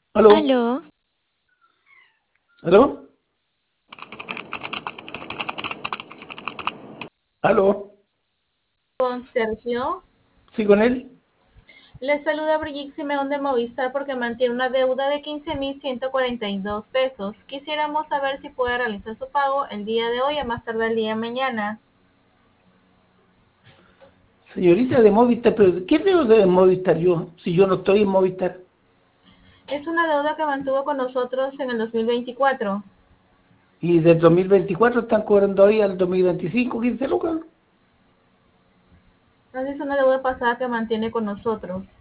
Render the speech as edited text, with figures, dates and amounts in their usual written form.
¿Aló? Aló, ¿Aló? ¿Aló? Con Sergio. ¿Sí con él? Le saluda Brigitte Simeón de Movistar porque mantiene una deuda de 15.142 pesos. Quisiéramos saber si puede realizar su pago el día de hoy a más tardar el día de mañana. Señorita de Movistar, pero ¿qué debo de Movistar yo? Si yo no estoy en Movistar. Es una deuda que mantuvo con nosotros en el 2024. Y del 2024 están cobrando ahí al 2025 15 lucas. Entonces es una deuda pasada que mantiene con nosotros.